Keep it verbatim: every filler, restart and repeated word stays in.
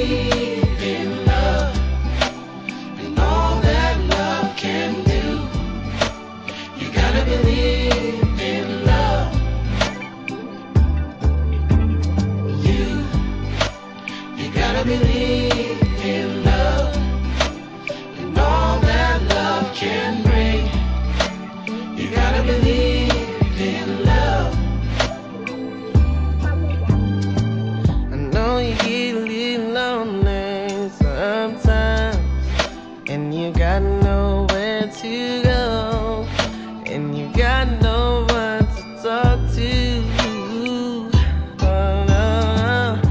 believe in love and all that love can do. You gotta believe in love. You, you gotta believe in love and all that love can bring. You gotta believe in love. I know you get a little lonely sometimes, and you gotta know where to go, and you gotta